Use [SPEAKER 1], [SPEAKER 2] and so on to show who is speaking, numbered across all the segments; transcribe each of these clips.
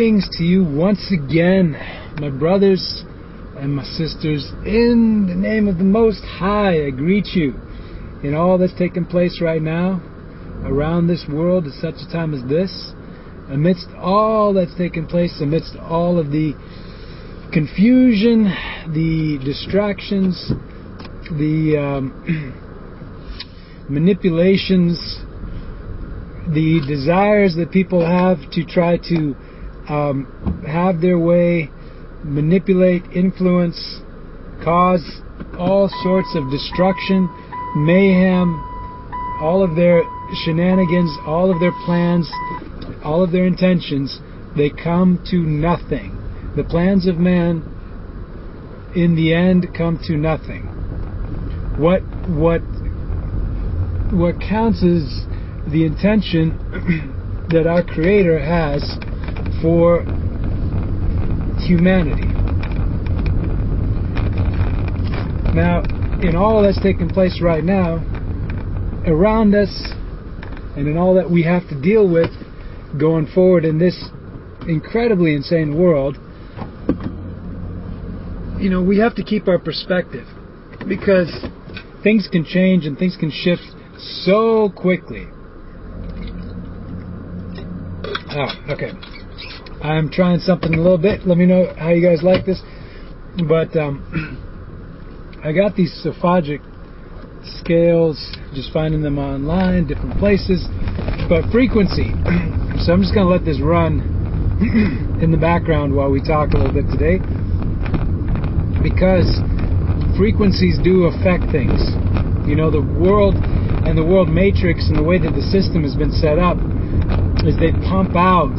[SPEAKER 1] Greetings to you once again, my brothers and my sisters. In the name of the Most High, I greet you in all that's taking place right now around this world at such a time as this. Amidst all that's taking place, amidst all of the confusion, the distractions, the manipulations, the desires that people have to try to have their way, manipulate, influence, cause all sorts of destruction, mayhem, all of their shenanigans, all of their plans, all of their intentions, they come to nothing. The plans of man, in the end, come to nothing. What counts is the intention that our Creator has for humanity. Now, in all that's taking place right now, around us, and in all that we have to deal with going forward in this incredibly insane world, we have to keep our perspective, because things can change and things can shift so quickly. Okay. I'm trying something a little bit. Let me know how you guys like this. But I got these Sophagic scales, just finding them online, different places. But frequency. So I'm just going to let this run in the background while we talk a little bit today. Because frequencies do affect things. The world and the world matrix and the way that the system has been set up is they pump out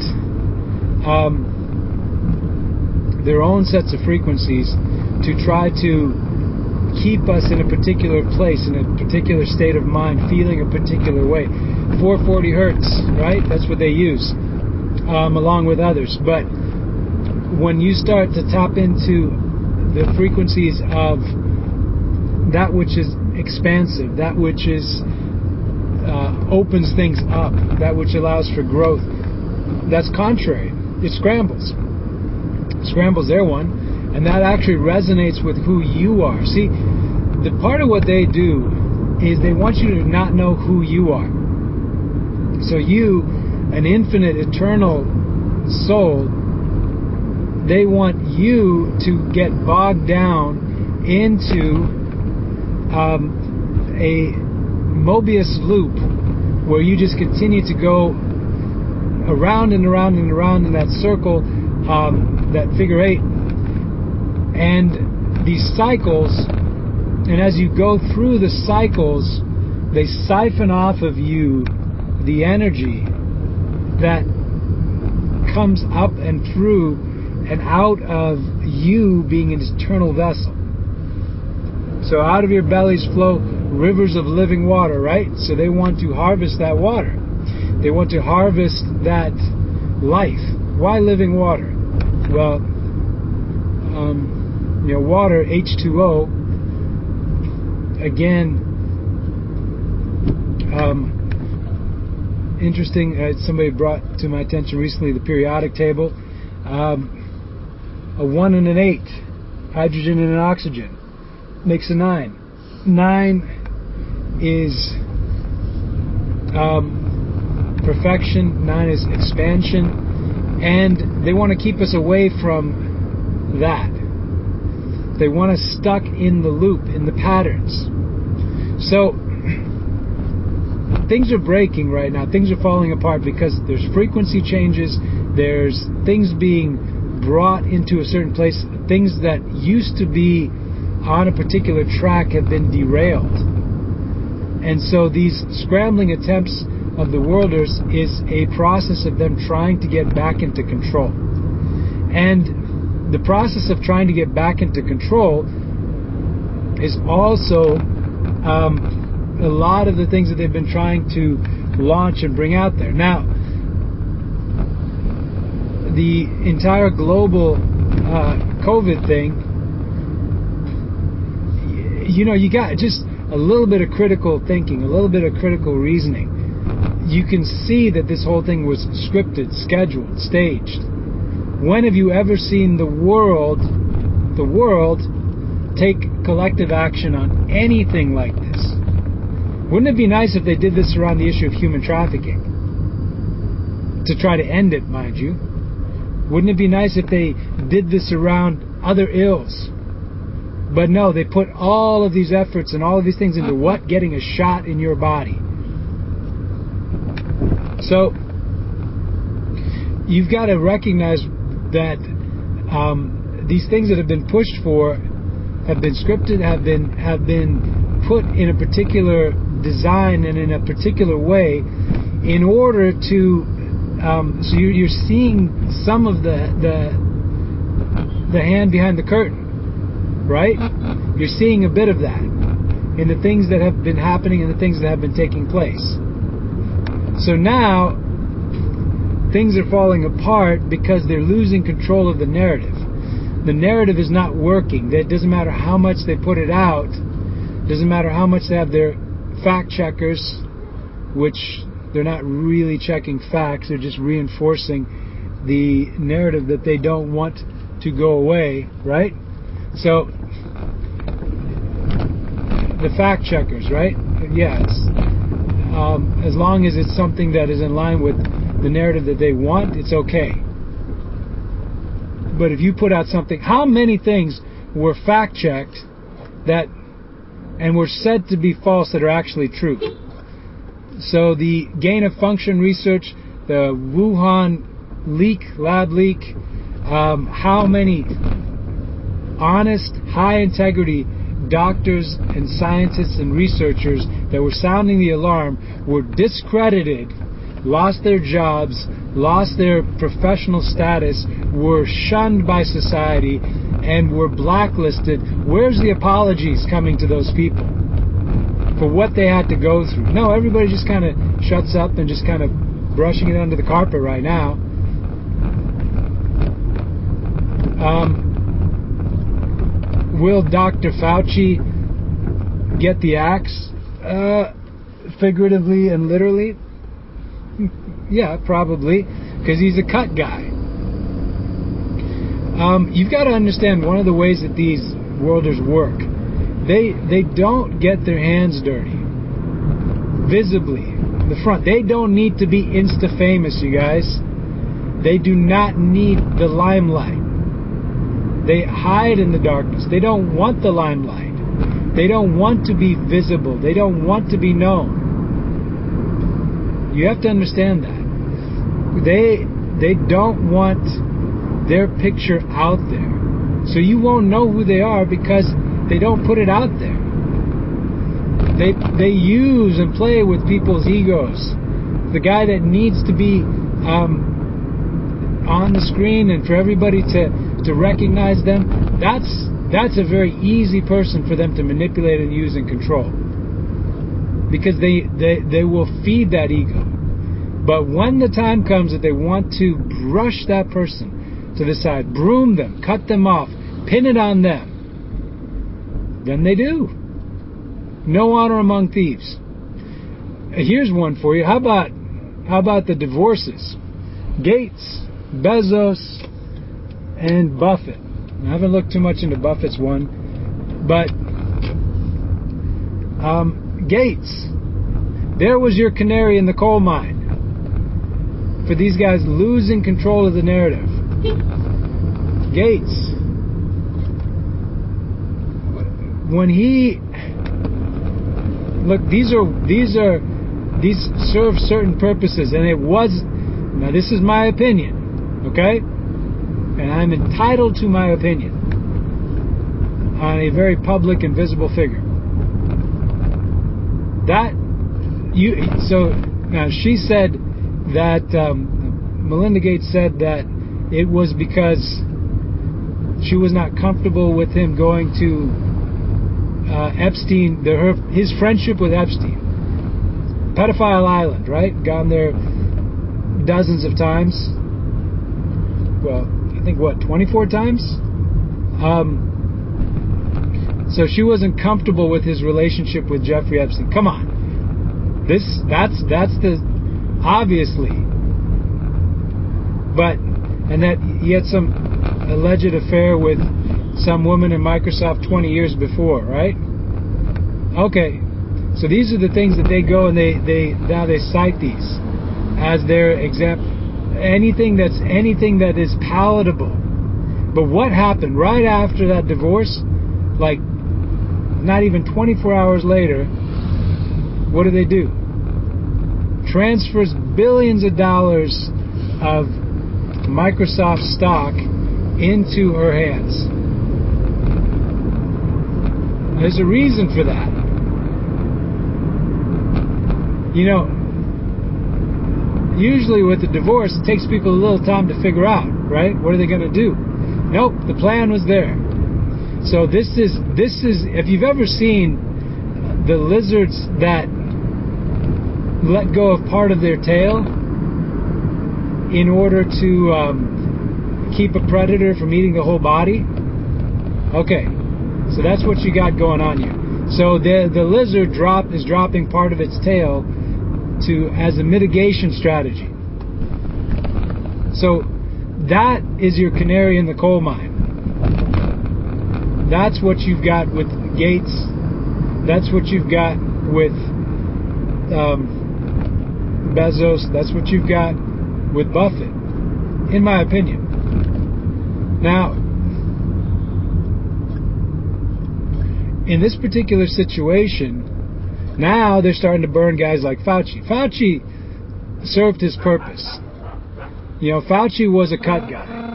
[SPEAKER 1] their own sets of frequencies to try to keep us in a particular place, in a particular state of mind, feeling a particular way. 440 hertz, right? That's what they use, along with others. But when you start to tap into the frequencies of that which is expansive, that which is opens things up, that which allows for growth, that's contrary. It scrambles. Their one, and that actually resonates with who you are. See, the part of what they do is they want you to not know who you are. So you, an infinite, eternal soul, they want you to get bogged down into a Mobius loop where you just continue to go around and around and around in that circle, that figure eight, and these cycles, and as you go through the cycles, they siphon off of you the energy that comes up and through and out of you being an eternal vessel. So out of your bellies flow rivers of living water, right? So they want to harvest that water. They want to harvest that life. Why living water? Well, water, H2O, again, interesting, somebody brought to my attention recently the periodic table. A 1 and an 8, hydrogen and an oxygen, makes a 9. 9 is perfection, 9 is expansion, and they want to keep us away from that. They want us stuck in the loop, in the patterns. So things are breaking right now. Things are falling apart because there's frequency changes, there's things being brought into a certain place, things that used to be on a particular track have been derailed. And so these scrambling attempts of the worlders is a process of them trying to get back into control. And the process of trying to get back into control is also a lot of the things that they've been trying to launch and bring out there. Now, the entire global COVID thing, you got just a little bit of critical thinking, a little bit of critical reasoning. You can see that this whole thing was scripted, scheduled, staged. When have you ever seen the world take collective action on anything like this? Wouldn't it be nice if they did this around the issue of human trafficking? To try to end it, mind you. Wouldn't it be nice if they did this around other ills? But no, they put all of these efforts and all of these things into what? Getting a shot in your body. So, you've got to recognize that these things that have been pushed for have been scripted, have been put in a particular design and in a particular way in order to so you're seeing some of the hand behind the curtain, right? You're seeing a bit of that in the things that have been happening and the things that have been taking place. So now things are falling apart because they're losing control of the narrative. The narrative is not working. It doesn't matter how much they put it out. It doesn't matter how much they have their fact checkers, which they're not really checking facts. They're just reinforcing the narrative that they don't want to go away, right? So, the fact checkers, right? Yes. As long as it's something that is in line with the narrative that they want, it's okay. But if you put out something, how many things were fact checked and were said to be false that are actually true? So the gain of function research, the Wuhan lab leak, how many honest, high integrity doctors and scientists and researchers that were sounding the alarm were discredited, lost their jobs, lost their professional status, were shunned by society, and were blacklisted. Where's the apologies coming to those people for what they had to go through? No, everybody just kind of shuts up and just kind of brushing it under the carpet right now. Will Dr. Fauci get the axe? Figuratively and literally? Yeah, probably, because he's a cut guy. You've got to understand one of the ways that these worlders work. They don't get their hands dirty visibly. The front. They don't need to be insta-famous, you guys. They do not need the limelight. They hide in the darkness. They don't want the limelight. They don't want to be visible. They don't want to be known. You have to understand that. They don't want their picture out there. So you won't know who they are because they don't put it out there. They use and play with people's egos. The guy that needs to be on the screen and for everybody to recognize them, that's a very easy person for them to manipulate and use and control. Because they will feed that ego. But when the time comes that they want to brush that person to the side, broom them, cut them off, pin it on them, then they do. No honor among thieves. Here's one for you. How about the divorces? Gates, Bezos, and Buffett. I haven't looked too much into Buffett's one, but Gates, there was your canary in the coal mine for these guys losing control of the narrative. Gates, when he look, these serve certain purposes, and it was, now this is my opinion, okay, and I'm entitled to my opinion on a very public and visible figure. So now she said that Melinda Gates said that it was because she was not comfortable with him going to Epstein, his friendship with Epstein. Pedophile Island, right? Gone there dozens of times. Well, I think 24 times? So she wasn't comfortable with his relationship with Jeffrey Epstein. Come on. That's the obviously. But and that he had some alleged affair with some woman in Microsoft 20 years before, right? Okay, so these are the things that they go and they cite these as their example. Anything that is palatable. But what happened right after that divorce? Like, not even 24 hours later, what do? Transfers billions of dollars of Microsoft stock into her hands. There's a reason for that. You know, usually with a divorce, it takes people a little time to figure out, right? What are they going to do? Nope, the plan was there. So this is, if you've ever seen the lizards that let go of part of their tail in order to keep a predator from eating the whole body, okay, so that's what you got going on here. So the lizard is dropping part of its tail as a mitigation strategy. So that is your canary in the coal mine. That's what you've got with Gates. That's what you've got with Bezos. That's what you've got with Buffett, in my opinion. Now, in this particular situation, now they're starting to burn guys like Fauci. Fauci served his purpose. You know, Fauci was a cut guy.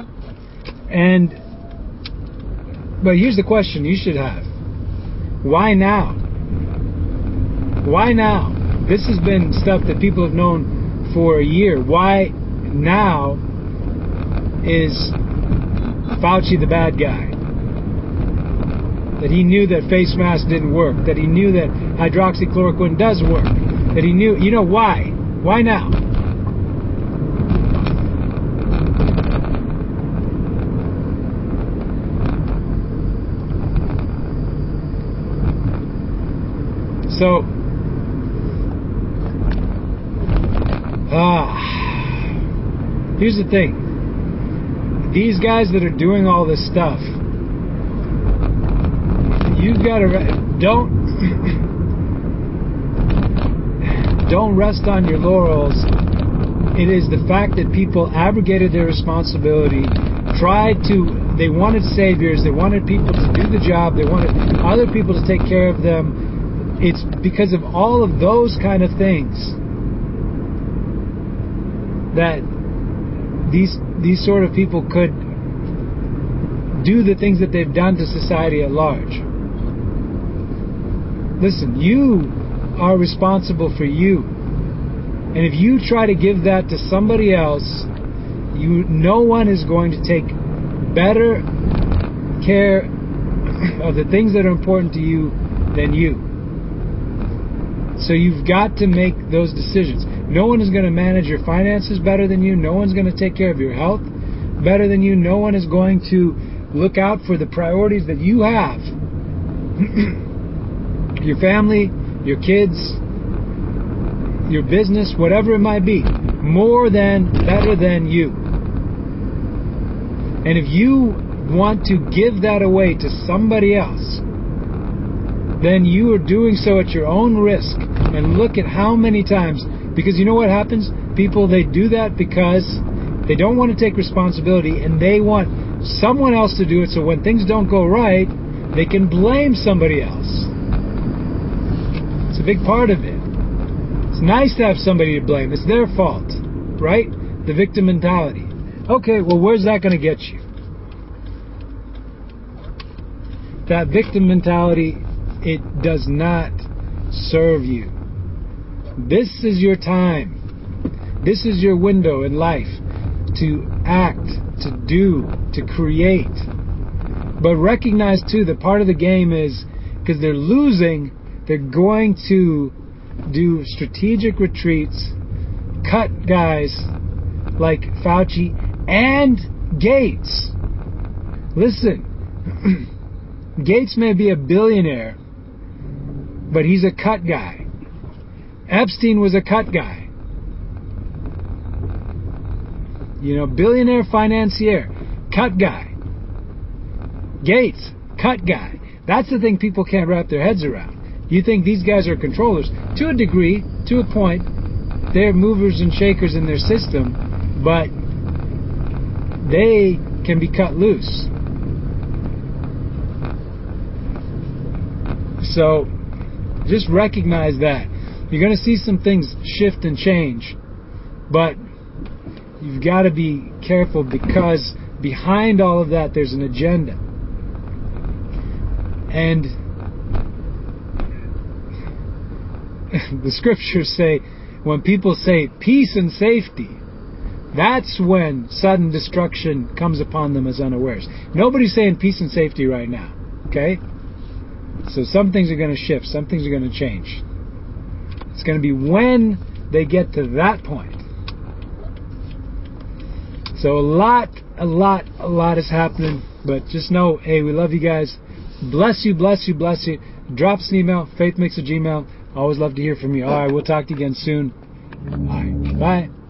[SPEAKER 1] But here's the question you should have. Why now? Why now? This has been stuff that people have known for a year. Why now is Fauci the bad guy? That he knew that face masks didn't work. That he knew that hydroxychloroquine does work. That he knew, you know, why? Why now? So, here's the thing. These guys that are doing all this stuff, you've got to don't rest on your laurels. It is the fact that people abrogated their responsibility, they wanted saviors, they wanted people to do the job, they wanted other people to take care of them. It's because of all of those kind of things that these sort of people could do the things that they've done to society at large. Listen, you are responsible for you. And if you try to give that to somebody else, no one is going to take better care of the things that are important to you than you. So you've got to make those decisions. No one is going to manage your finances better than you. No one's going to take care of your health better than you. No one is going to look out for the priorities that you have. Your family, your kids, your business, whatever it might be. Better than you. And if you want to give that away to somebody else, then you are doing so at your own risk. And look at how many times, because you know what happens? People, they do that because they don't want to take responsibility and they want someone else to do it, so when things don't go right, they can blame somebody else. It's a big part of it. It's nice to have somebody to blame. It's their fault, right? The victim mentality. Okay, well, where's that going to get you? That victim mentality, it does not serve you. This is your time. This is your window in life to act, to do, to create. But recognize too that part of the game is, because they're losing, they're going to do strategic retreats, cut guys like Fauci and Gates. Listen, Gates may be a billionaire, but he's a cut guy. Epstein was a cut guy. Billionaire financier, cut guy. Gates, cut guy. That's the thing people can't wrap their heads around. You think these guys are controllers. To a degree, to a point, they're movers and shakers in their system, but they can be cut loose. So, just recognize that. You're going to see some things shift and change, but you've got to be careful because behind all of that there's an agenda. And the scriptures say, when people say peace and safety, that's when sudden destruction comes upon them as unawares. Nobody's saying peace and safety right now, okay? So some things are going to shift, some things are going to change. It's going to be when they get to that point. So a lot is happening, but just know, hey, we love you guys. Bless you. Drop us an email, faithmix@gmail.com. Always love to hear from you. All right, we'll talk to you again soon. All right, bye.